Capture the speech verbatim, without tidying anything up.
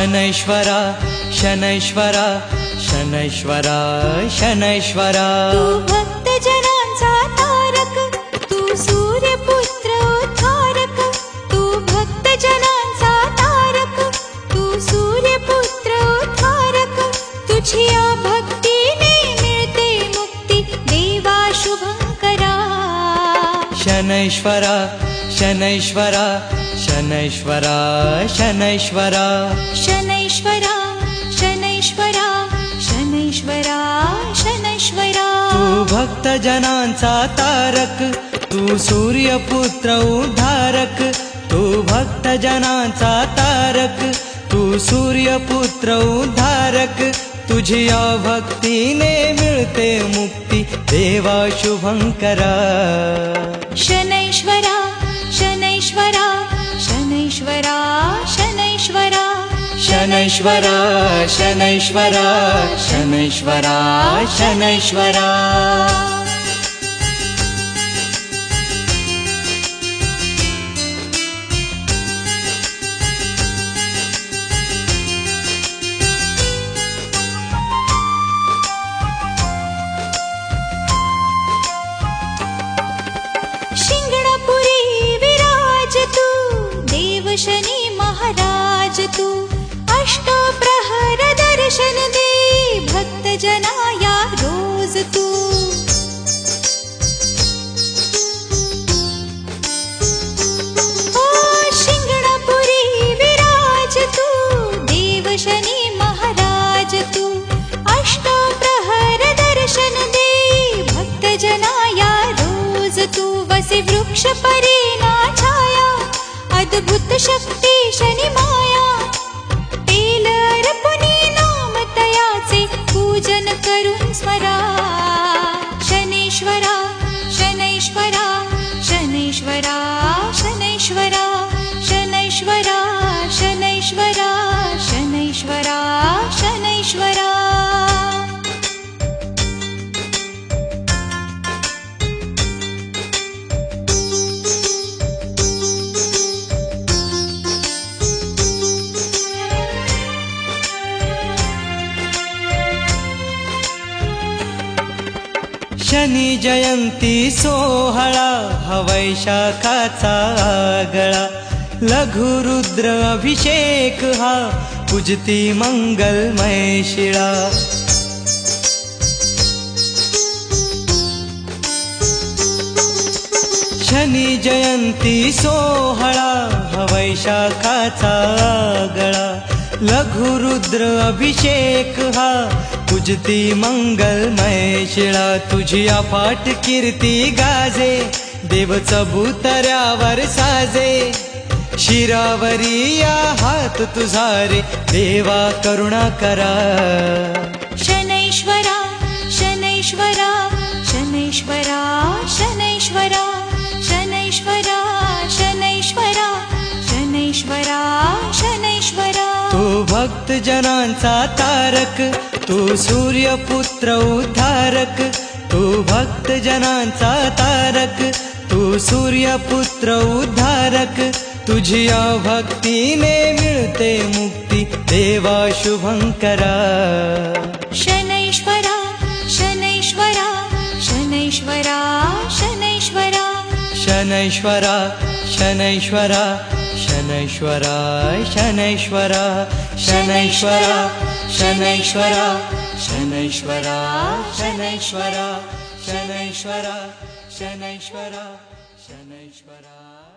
शनैश्वरा शनैश्वरा शनैश्वरा शनैश्वरा तू भक्त जनांचा तारक, तू सूर्यपुत्र उद्धारक, तू भक्त जनांचा तारक, तू सूर्यपुत्र उद्धारक, तुझिया भक्तीने मिळते मुक्ती देवा शुभंकरा। शनैश्वरा शनैश्वरा शनैश्वरा शनैश्वरा शनैश्वरा शनैश्वरा शनैश्वरा शनैश्वरा तू भक्त जनांचा तारक, तू सूर्यपुत्र उद्धारक, तू भक्त जनांचा तारक, तू सूर्यपुत्र उद्धारक, तुझिया भक्तीने मिळते मुक्ती देवा शुभंकरा। शनैश्वरा शनैश्वरा शनैश्वरा शनैश्वरा शनैश्वरा शनैश्वरा शनैश्वरा शनैश्वरा शिंगणापुरी विराज तू देव शनी महाराज, तू अष्टप्रहर दर्शन दे भक्त जनाया रोज तू। ओ शिंगणापुरी विराज तू देव शनी महाराज, तू अष्टप्रहर दर्शन दे भक्त जनाया रोज तू। वसी वृक्ष परीना छाया, अद्भुत शक्ती शनि माया, तेल अर्पुनी नाम तयाचे पूजन करून स्मरा। शनैश्वरा शनैश्वरा शनैश्वरा शनैश्वरा शनैश्वरा शनैश्वरा शनैश्वरा शनैश्वरा शनी जयंती सोहळा हा वैशाखाचा गळा, लघुरुद्र अभिषेक हा पूजती मंगलमय शिळा। शनी जयंती सोहळा हा वैशाखाचा गळा, लघुरुद्र अभिषेक हा पूजती मंगलमय शिळा। तुझी अफाट कीर्ती गाजे देव चबुतऱ्यावर साजे, शिरावरी या हात तुझा रे देवा करुणा करा। शनैश्वरा शनैश्वरा शनैश्वरा शनैश्वरा शनैश्वरा शनैश्वरा शनैश्वरा शनैश्वरा तू भक्त जनांचा तारक, तू सूर्यपुत्र उद्धारक, तू भक्त जनांचा तारक, तू सूर्यपुत्र उद्धारक, तुझिया भक्तीने मिळते मुक्ती देवा शुभंकरा। शनैश्वरा शनैश्वरा शनैश्वरा शनैश्वरा शनैश्वरा शनैश्वरा शनैश्वरा शनैश्वरा शनैश्वरा शनैश्वरा शनैश्वरा शनैश्वरा शनैश्वरा शनैश्वरा शनैश्वरा